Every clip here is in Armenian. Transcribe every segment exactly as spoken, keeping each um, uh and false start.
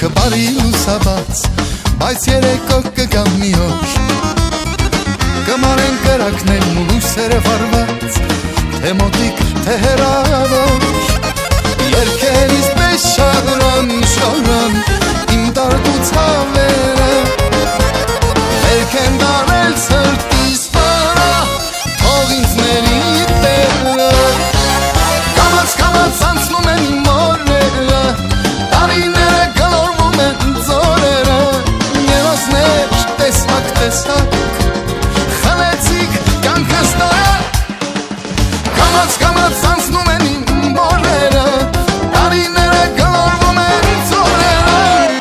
կյանքը բարի լուսաբաց, բայց երեկո կգա մի օր, կմանեն կրակնել ու լույսերը վարված, թե մոտիկ, թե հեռավոր, երգերից պես շարան, շարան, իմ դարդու ցավերը, վերք են դարել սրտիս վրա, թող ինձ ների տերը, կամաց կամաց անցնում են իմ օրերը, տարիները գլորվում են ձորերը, երազներ տեսակ տեսակ, խլեցիք կյանքս տարա, կամաց կամաց անցնում են իմ օրերը, տարիները գլորվում են ձորերը.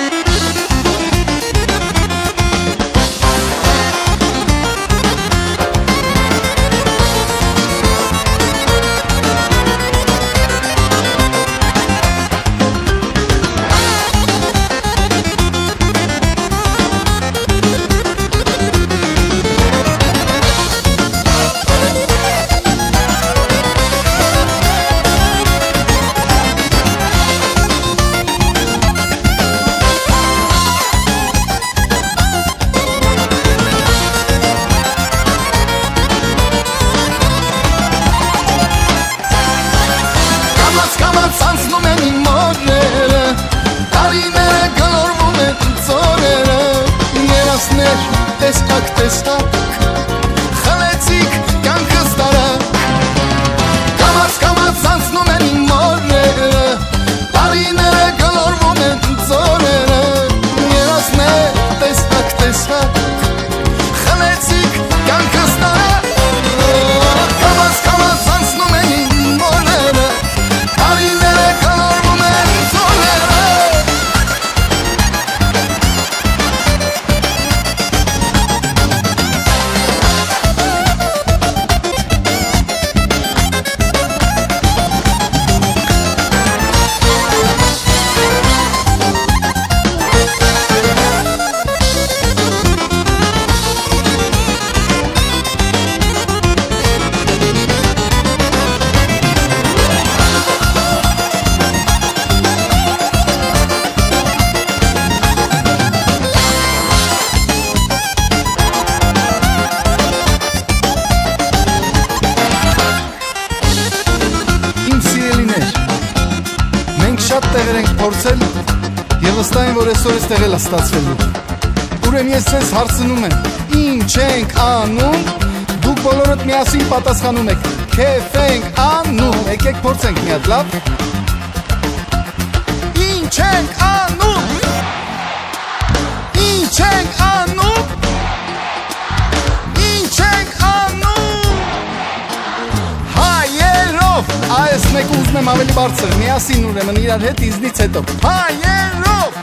Անցնում են իմ օրերը, տարիները գլորվում են ձորերը, երազներ տեսակ տեսակ, խլեցիք կյանքս տարա, կամաց կամաց անցնում են իմ օրերը, տարիները գլորվում են ձորերը, երազներ տեսակ տեսակ, խլեցիք կյանքս տարա, կամաց կամաց անցնում են իմ օրերը, շատ տեղեր ենք փորձել եւ վստահ եմ, որ այսօր էստեղ էլ է ստացվելու։ Ուրեմն ես ձեզ հարցնում եմ, ինչ ենք անում, դուք բոլորդ միասին պատասխանում եք, քեֆ ենք անում, եկեք փորձենք մի հատ, լավ։ Ինչ ենք անում, ինչ ենք անում, ինչ ենք անում, հայերով, այս մեկը ուզում եմ ավելի բարձր, միասին ուրեմն իրար հետ ինձնից հետո, հայերով,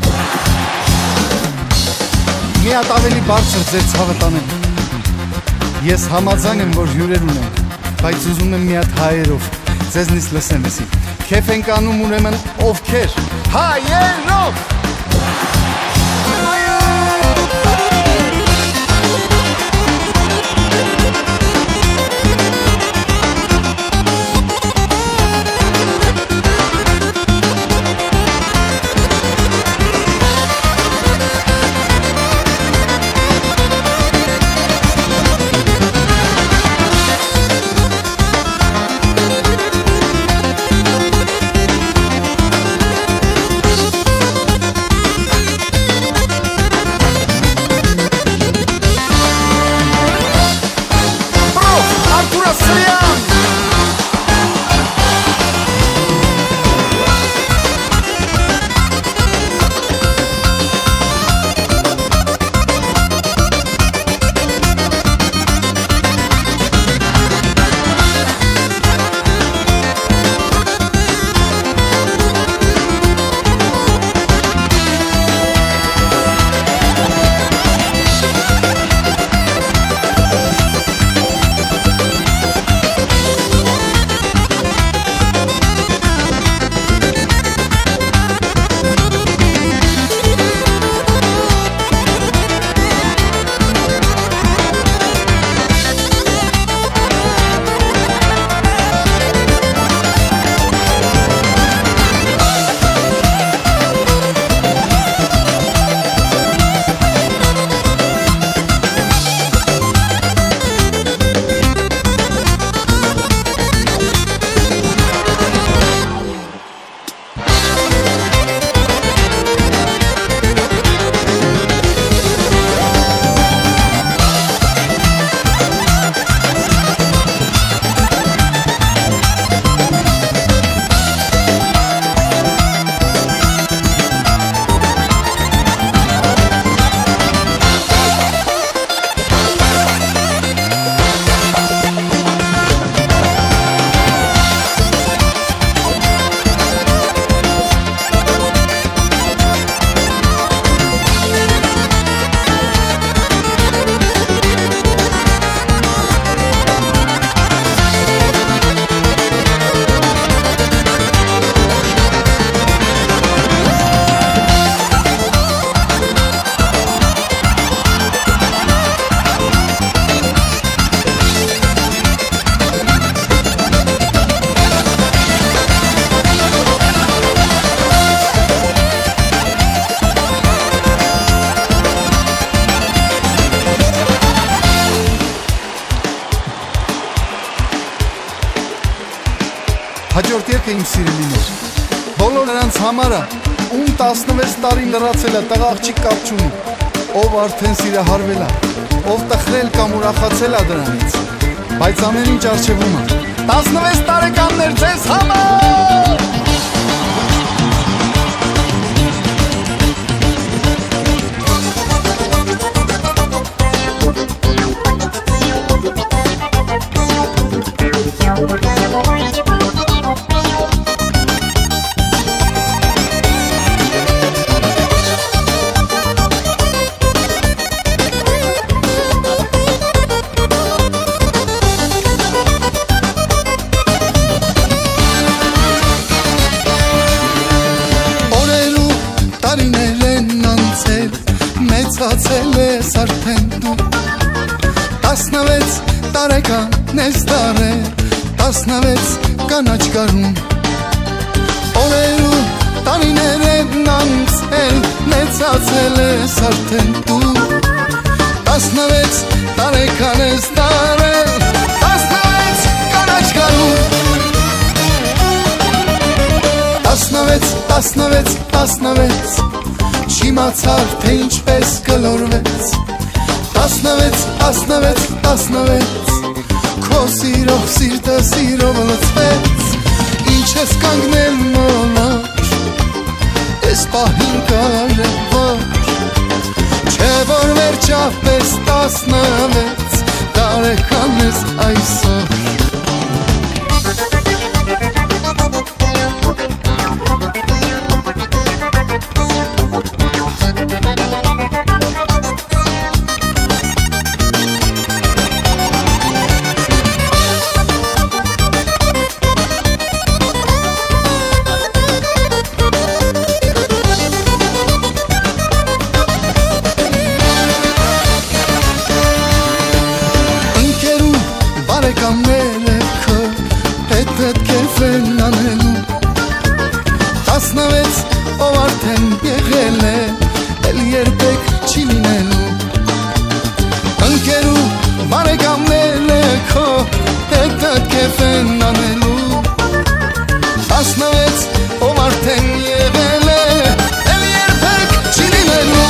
մի հատ ավելի բարձր ձեր ցավը տանեմ, ես համաձայն եմ, որ հյուրեր ունենք, բայց ուզում եմ մի հատ հայերով, ձեզնից լսեմ էսի, քեֆ ենք անում ուրեմն ովքեր, հայերով, Հաջորդ երգը իմ սիրելիներ, բոլոր նրանց համարը, ում տասնվեց տարի լրացել է, տղա աղջիկ կապ չունի, ով արդեն սիրահարվել է, ով տխրել կամ ուրախացել է դրանից, բայց ամեն ինչ առջևում է, տասնվեց տարեկաններ ձեզ համար։ Մեծացել ես արդեն դու, տասնվեց տարեկան ես դարել, տասնվեց կանաչ գարուն, օրեր ու տարիներ են անցել, մեծացել ես արդեն դու, տասնվեց տարեկան ես դարել, տասնվեց կանաչ գարուն, տասնվեց, տասնվեց, տասնվեց, չիմացար թե ինչպես կլորվեց, տասնվեց, տասնվեց, տասնվեց, քո սիրով սիրտը սիրով լցվեց, ինչ ես կանգնել մոլոր, ես պահին կարևոր, չէ որ վերջապես տասնվեց, տարեկան ես այսօր։ Տասնվեց ով արդեն եղել է, էլ երբեք չի լինելու, ընկերու բարեկամները քո հետդ կեֆ են անելու, տասնվեց ով արդեն եղել է, էլ երբեք չի լինելու,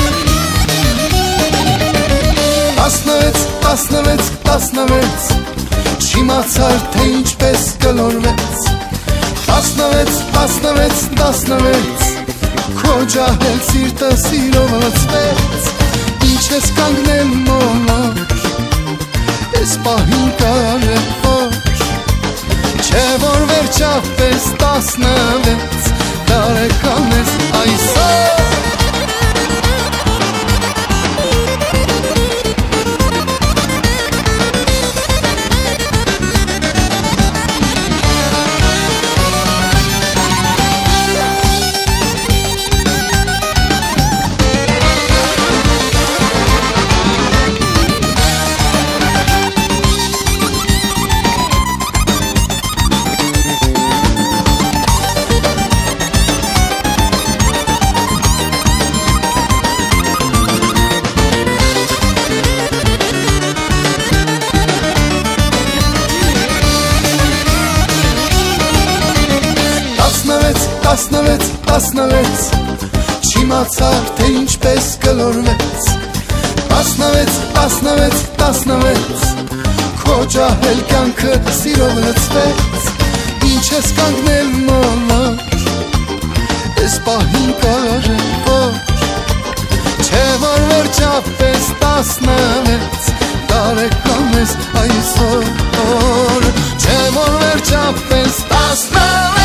տասնվեց, տասնվեց, տասնվեց, չիմացար թե ինչպես կլորվեց, տասնվեց, տասնվեց, տասնվեց, քո ջահել սիրտը սիրով լցվեց, ինչ ես կանգնել մոլոր, ես պահին կարևոր, չէ որ վերջապես տասնվեց, տարեկան ես այսօր։ Տասնվեց, տասնվեց, չիմացար թե ինչպես կլորվեց, տասնվեց, տասնվեց, տասնվեց, քո ջահել կյանքը սիրով լցվեց, ինչ ես կանգնել մոլոր, ես պահին կարևոր, չէ որ վերջապես տասնվեց, տարեկան ես այսօր, չէ որ վերջապես տասնվեց,